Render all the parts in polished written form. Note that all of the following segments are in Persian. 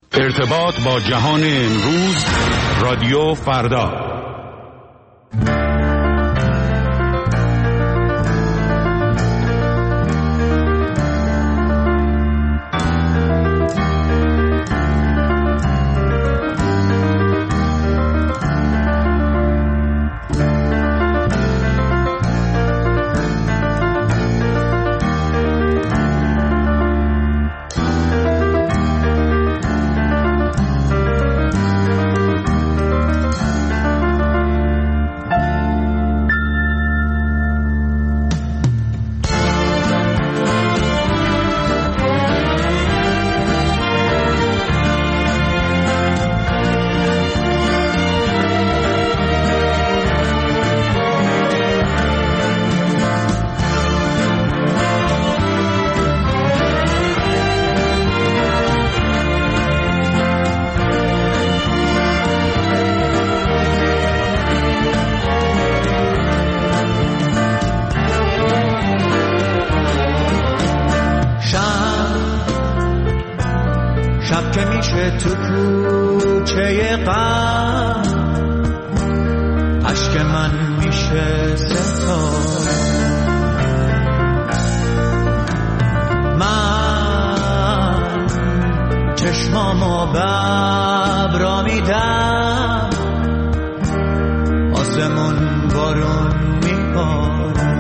ارتباط با جهان امروز، رادیو فردا. شب که میشه تو کوچه غم، عشق من میشه ستاره. من چشمامو ببرا میدم، آسمون بارون میباره.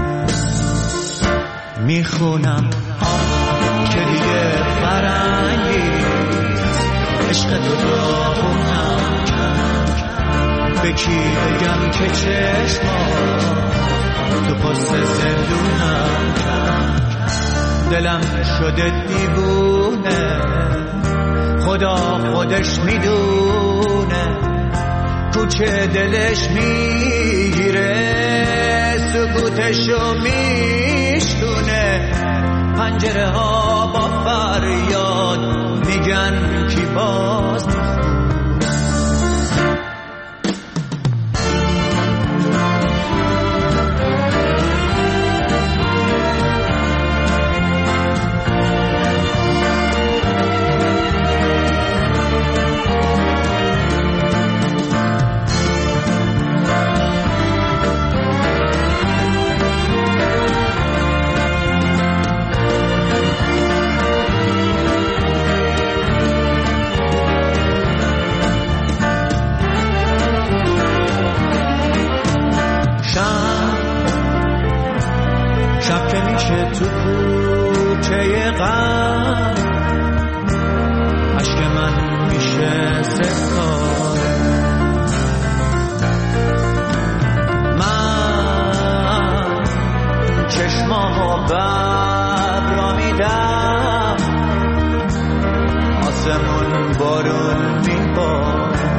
میخونم که دیگه فرنگی عشق تو داغونم کرد. به کی بگم که چشمات تو پست زندونم کرد. دلم شده دیوونه، خدا خودش میدونه. کوچه دلش میگیره، سکوتشو میشونه. پنجره ها با فریاد میگن کی باز میخونه. شب که میشه تو کوچه غم، عشق من میشه ستاره. من چشمامو ببرا میدم، آسمون بارون میباره.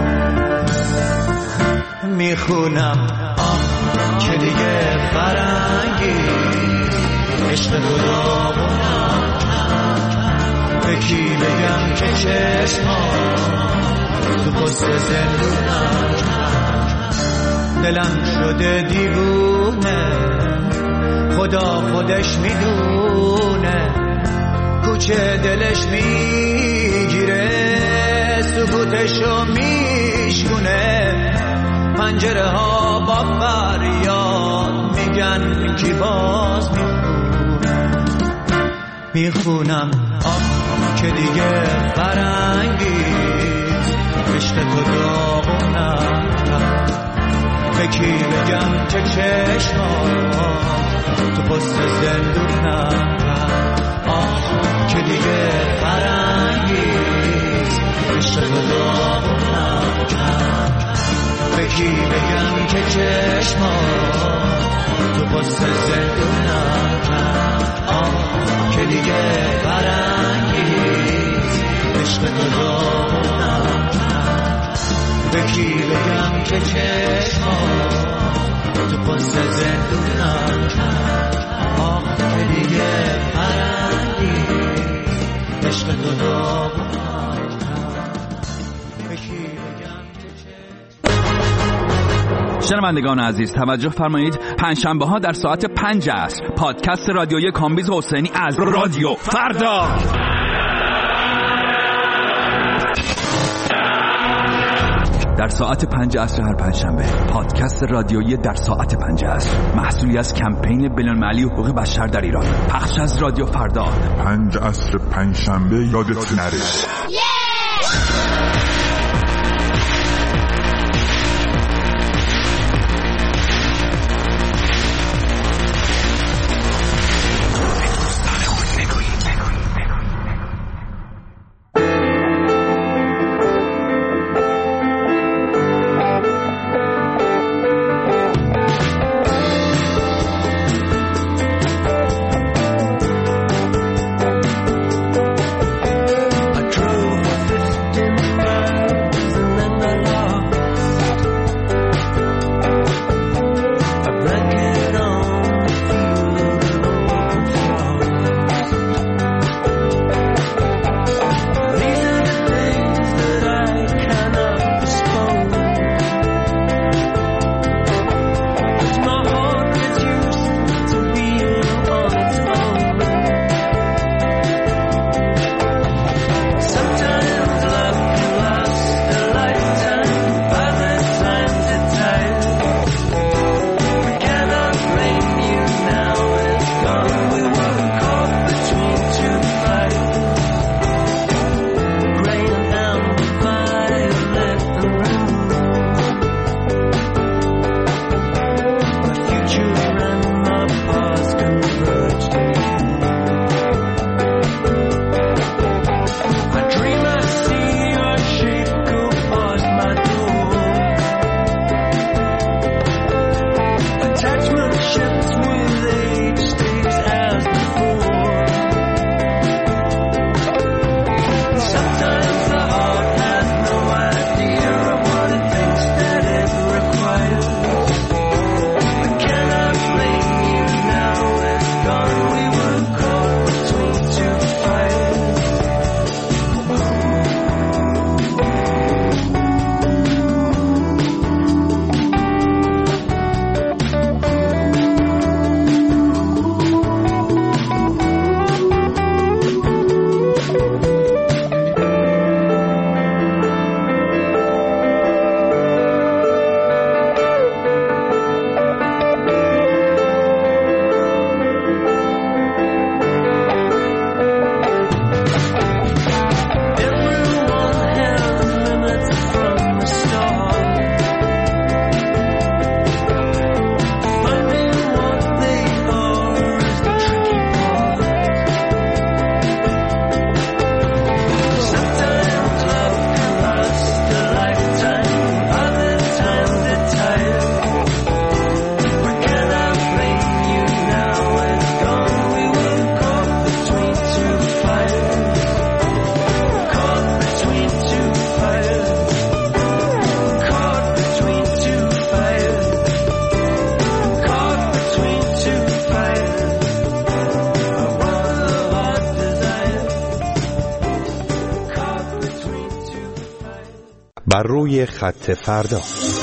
میخونم که دیگه فرنگی عشق تو داغونم کرد. به کی بگم که چشمات تو پست زندونم کرد. دلم شده دیوونه، خدا خودش میدونه. کوچه دلش میگیره، سکوتشو میشکونه. پنجره ها با فریاد میگن کی باز میخونم که دیگه فرنگی عشق تو داغونم کرد. به کی بگم که چشمات تو پست زندونم کرد. که دیگه فرنگی عشق تو داغونم کرد. به کی بگم که چشمات تو پست زندونم کرد. که دیگه فرنگیز عشق تو داغونم کرد. به کی بگم که چشمات تو پست زندونم کرد. که دیگه فرنگیز عشق تو داغونم کرد. به کی بگم که شنوندگان عزیز توجه فرمایید، پنجشنبه ها در ساعت 5 عصر پادکست رادیویی کامبیز حسینی از رادیو فردا. در ساعت 5 عصر هر پنجشنبه. پادکست رادیویی در ساعت 5 عصر، محصولی از کمپین بین‌المللی حقوق بشر در ایران، پخش از رادیو فردا. 5 عصر پنجشنبه یادت نره. بر روی خط فردا.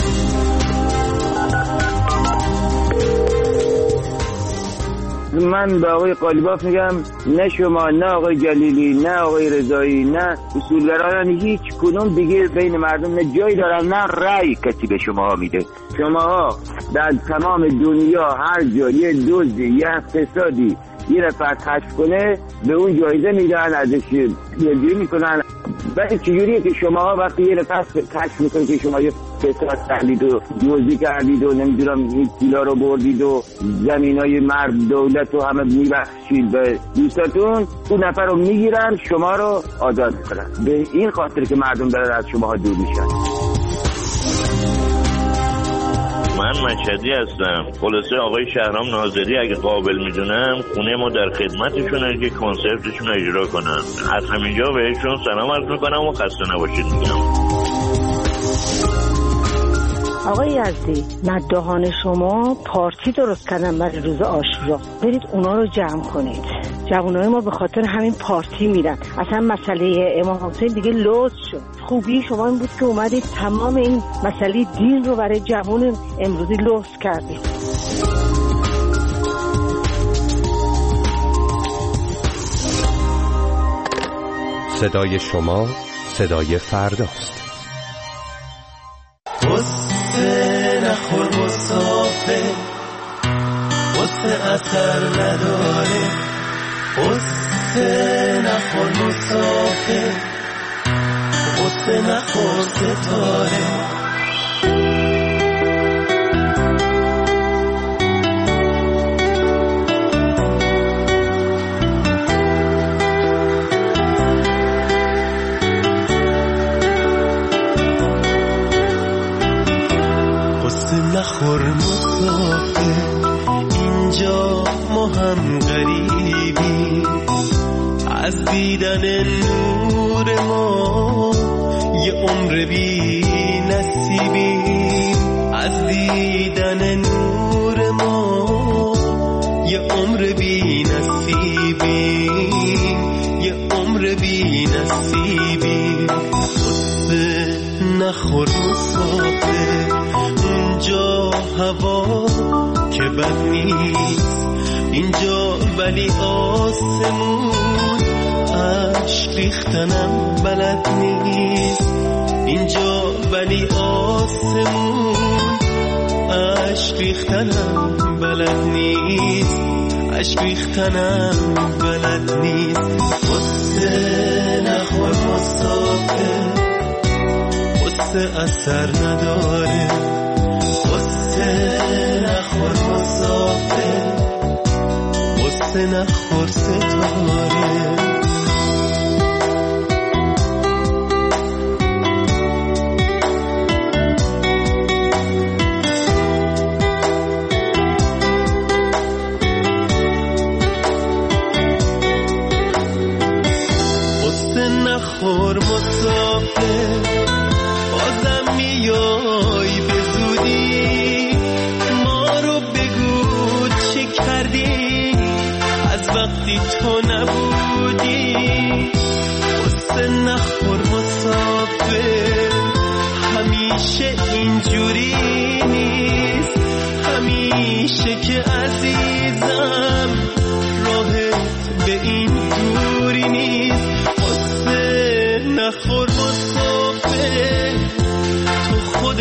من به آقای قالیباف میگم نه شما، نه آقای جلیلی، نه آقای رضایی، نه اصولگرایان، هیچ کدوم دیگه بین مردم نه جایی دارن نه رأی کسی به شما میده. شما در تمام دنیا هر جا یه دزدی، یه اقتصادی یه نفر کشف کنه به اون جایزه میدن، ازش پیگیری میکنن. ولی چجوریه که شما وقتی یه نفر کشف میکنید که شما یه فساد کردید و دزدی کردید و نمیدونم این پولا رو بردید و زمینای مرد دولت رو همه میبخشید به دوستاتون، اون نفر رو میگیرن شما رو آزاد میکنن. به این خاطر که مردم دارن از شما دور میشن. من مشهدی هستم. خلاصه آقای شهرام ناظری اگه قابل میدونم خونه ما در خدمتشونه که کنسرتشون اجرا کنن. از همینجا بهشون سلام عرض میکنم و خسته نباشید میگم. آقای یزدی، مداحان شما پارتی درست کردن برای روز عاشورا، برید اونا رو جمع کنید. جوانای ما به خاطر همین پارتی میرن. اصلا مسئله امام حسین دیگه لوث شد. خوبی شما این بود که اومدید تمام این مسئله دین رو برای جوان امروزی لوث کردید. صدای شما صدای فرداست. نخور مسافر، قصه اثر نداره. قصه نخور مسافر، قصه نخور ستاره. نخور مسافر، اینجا ما هم غریبی، از دیدن نور ما یه عمر بی نصیبی. از دیدن نور ما یه عمر بی نصیبی، یه عمر بی نصیبی. قصه نخور مسافر، اینجا هوا که بد نیست، اینجا ولی آسمون عشق ریختنم بلد نیست. اینجا ولی آسمون عشق ریختنم بلد نیست، عشق ریختنم بلد نیست. قصه نخور مسافر، قصه اثر نداره. قصه نخور مسافر، قصه نخور ستاره. قصه نخور مسافر، بازم میای به زودی، ما رو بگو چه کردی از وقتی تو نبودی. قصه نخور مسافر، همیشه اینجوری نیست، همیشه که عزیزم راهت به این دوری نیست. قصه نخور مسافر، تو خود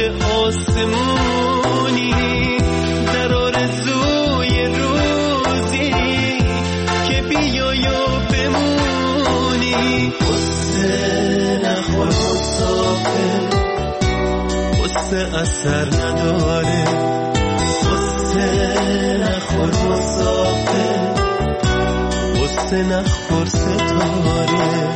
آسمونی، در آرزوی روزی که بیای و بمونی. قصه نخور مسافر، قصه اثر نداره. قصه نخور مسافر، قصه نخور ستاره.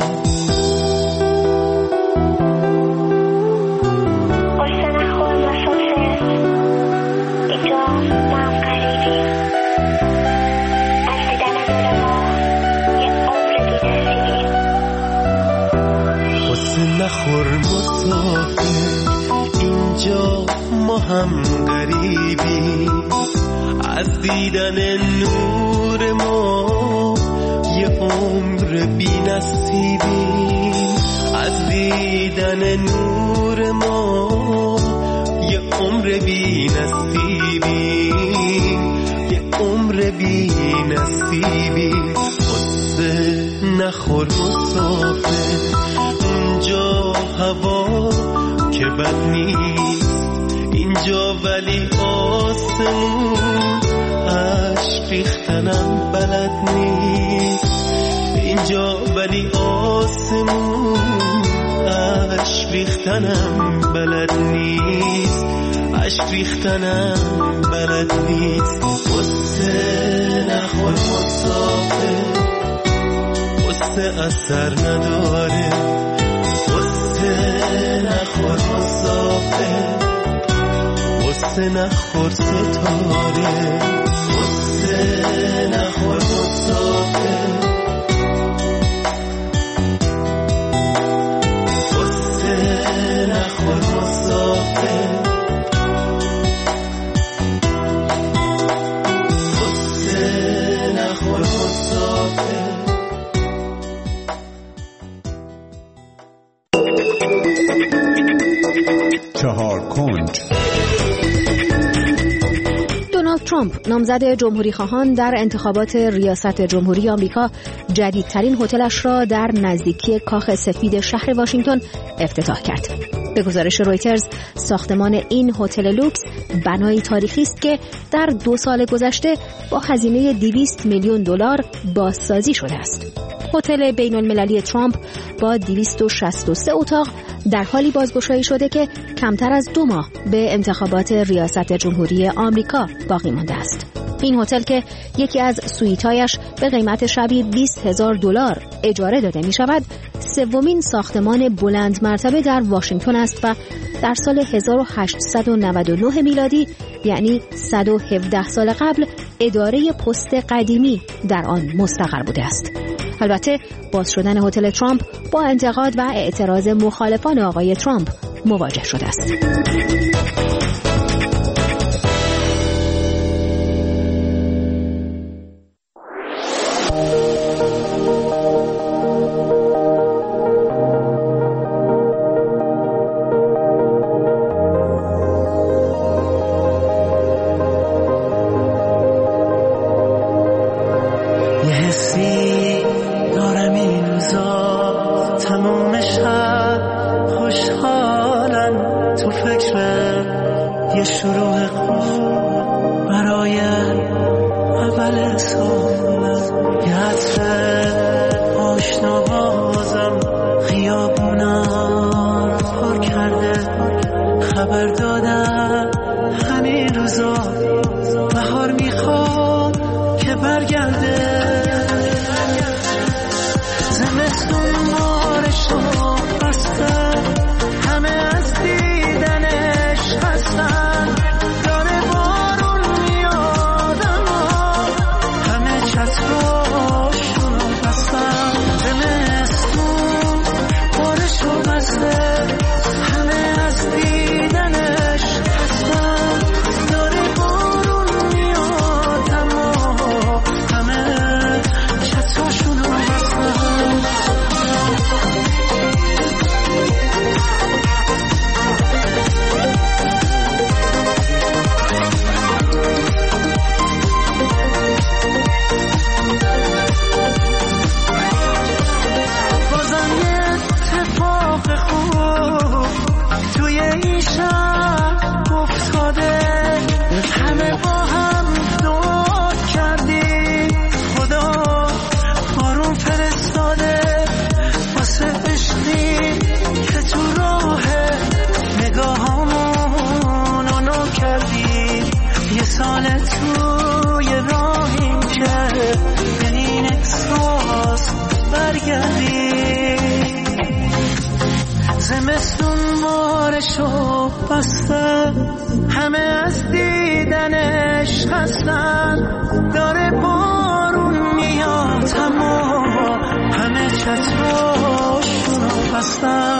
نخور مسافر، اینجا ما هم غریبی، از دیدن نور ما یه عمر بی نصیبی. از دیدن نور ما یه عمر بی نصیبی، یه عمر بی نصیبی. قصه نخور مسافر، اینجا هوا که بد نیست، اینجا ولی آسمون عشق ریختنم بلد نیست. اینجا ولی آسمون عشق ریختنم بلد نیست، عشق ریختنم بلد نیست. قصه نخور مسافر، قصه اثر نداره. قصه نخور مسافر، قصه نخور ستاره. قصه نخور مسافر، قصه نخور مسافر، قصه نخور مسافر. چهار کنج. دونالد ترامپ نامزد جمهوری‌خواهان در انتخابات ریاست جمهوری آمریکا جدیدترین هتلش را در نزدیکی کاخ سفید شهر واشنگتن افتتاح کرد. به گزارش رویترز ساختمان این هتل لوکس بنایی تاریخی است که در 2 سال گذشته با هزینه $200 میلیون بازسازی شده است. هتل بین‌المللی ترامپ با 263 اتاق در حالی بازگشایی شده که کمتر از 2 ماه به انتخابات ریاست جمهوری آمریکا باقی مانده است. این هتل که یکی از سویت‌هایش به قیمت شبی $20,000 اجاره داده می شود، 3مین ساختمان بلند مرتبه در واشنگتن است و در سال 1899 میلادی، یعنی 117 سال قبل، اداره پست قدیمی در آن مستقر بوده است. البته باز شدن هتل ترامپ با انتقاد و اعتراض مخالفان آقای ترامپ مواجه شده است. همه از دیدنش خستن، داره بارون میاد اما همه چتراشونو بستن.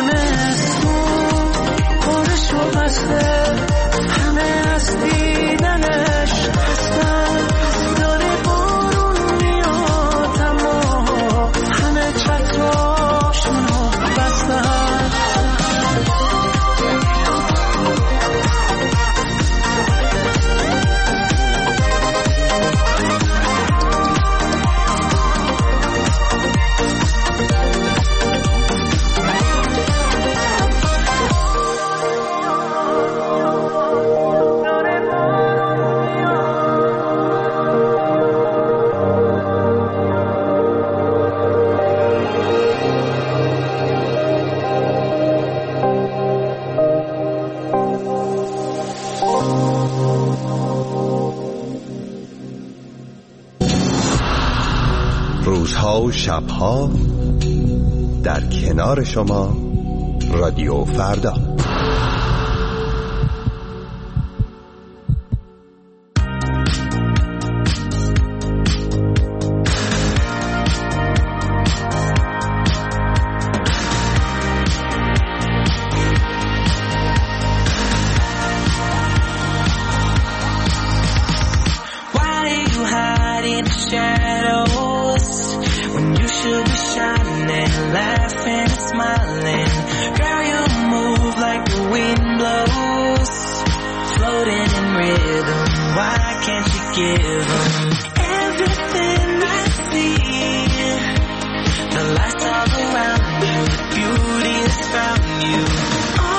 زمستون بارشو بسته، همه از دیدنش خستن، داره بارون میاد اما همه چتراشونو بستن. روزها و شبها در کنار شما رادیو فردا. The lights all around you, the beauty is found you.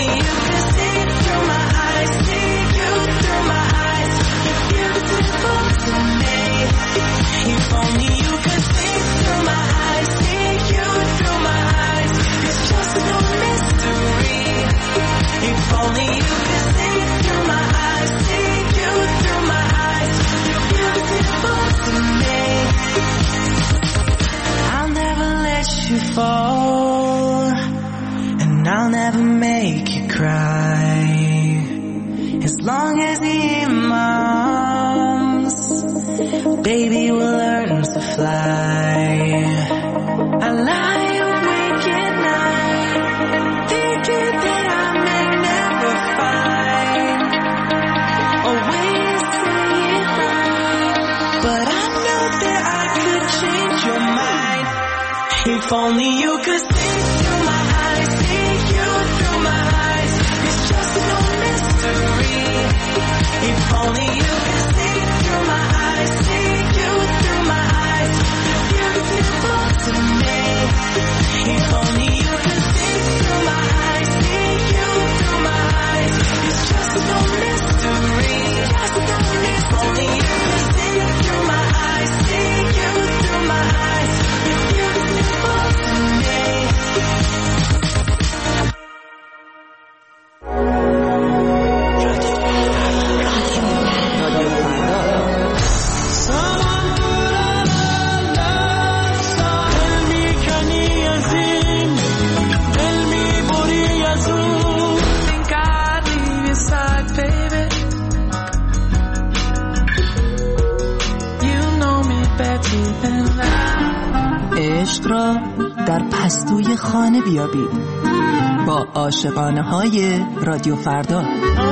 you could see through my eyes, see you through my eyes. You're beautiful to me. If only you could see through my eyes, see you through my eyes. It's just no mystery. If only you could see through my eyes, see you through my eyes. You're beautiful to me. I'll never let you fall, and I'll never make you cry. As long as you're in my arms, baby, we'll learn to fly. I lie awake at night, thinking that I may never find a way to say it right, but I know that I could change your mind. If only you could see through my eyes, see you through my eyes. It's just no mystery. If only you could see through my eyes, see you through my eyes. You're beautiful to me. If only you could see through my eyes, see you through my eyes. It's just no mystery. If only you could see through my eyes, see you through my eyes. You're beautiful to me. عشق را در پستوی خانه بیابید با عاشقانه های رادیو فردا.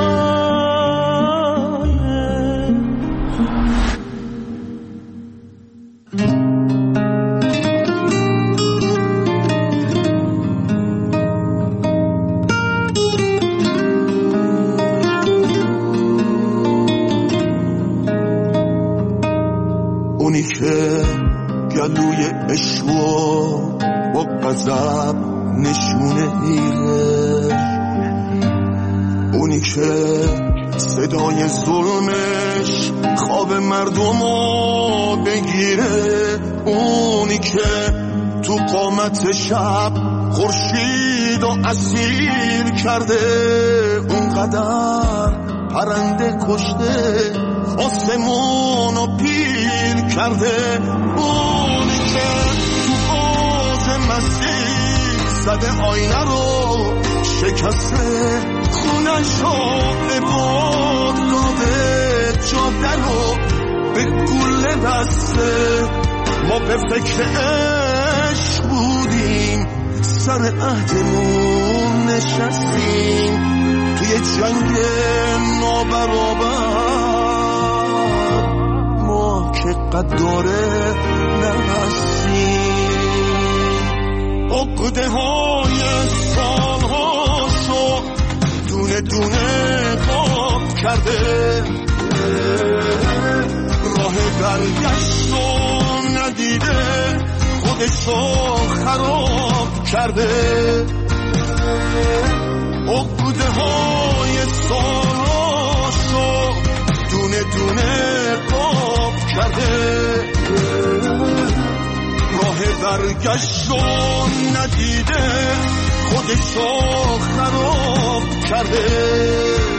اونی که گلوی عشقو با غضب نشونه میره، اونی که صدای ظلمش خواب مردمو بگیره، اونی که تو قامت شب خورشید و اسیر کرده، اونقدر پرنده کشته آسمونو پیر کرده، اونی که تو آز مسیح زده آینه رو شکسته، خونشو عباد داده، جاده رو به گله بسته. ما به فکر عشق بودیم، سر عهدمون نشستیم توی جنگ نابرابر، ما که قداره نهستیم. عقده های سالهاشو دونه دونه خواب کرده، راه برگشتو ندیده، خودشو خراب کرده. عقده های سالاشو دونه دونه قاب کرده، راه برگشتو ندیده، خودشو خراب کرده.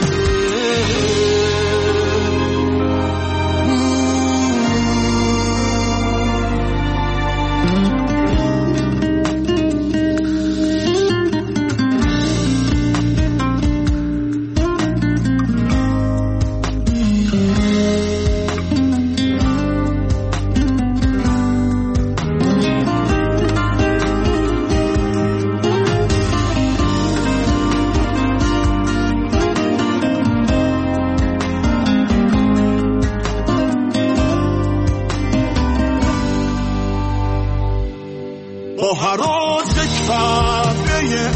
با هراز کعبه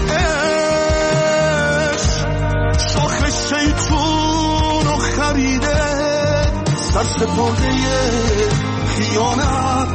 عشق شاخ شیطون رو خریده، سرسپرده خیانت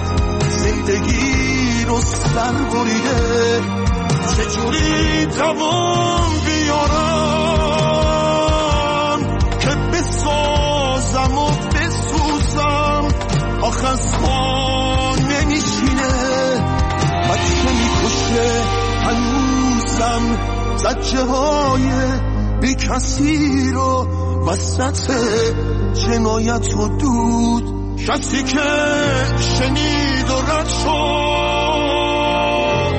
زندگی رو سر بریده. چجوری دوام بیاره بیارم که بسازم و بسوزم، آخ از ما نمیشینه بچه میکشه هنوزم، زجه های بی کسی رو وسط جنایت و دود، کسی که شنید و رد شد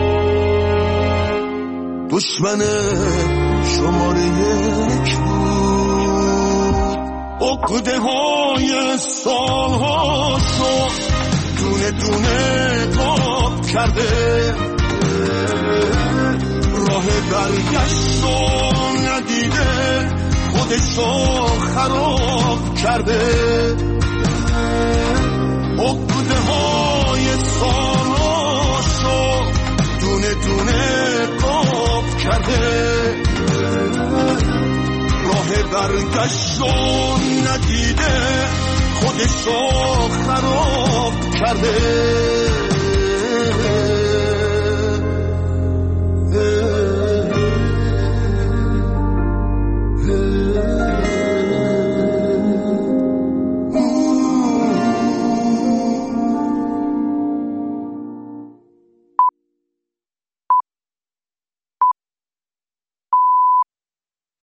دشمن شماره 1 بود. عقده های سالهاشو دونه دونه قاب کرده، راه برگشتو ندیده خودشو خراب کرده. عقده های سالاشو دونه دونه قاب کرده، راه برگشتو ندیده خودشو خراب کرده.